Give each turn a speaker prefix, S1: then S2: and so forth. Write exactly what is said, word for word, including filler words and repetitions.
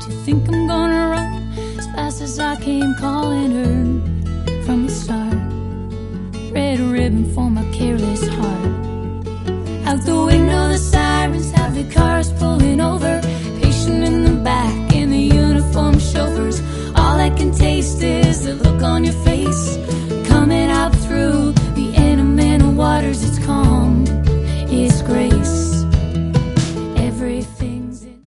S1: Do you think I'm gonna run as fast as I came calling her from the start? Red ribbon for my care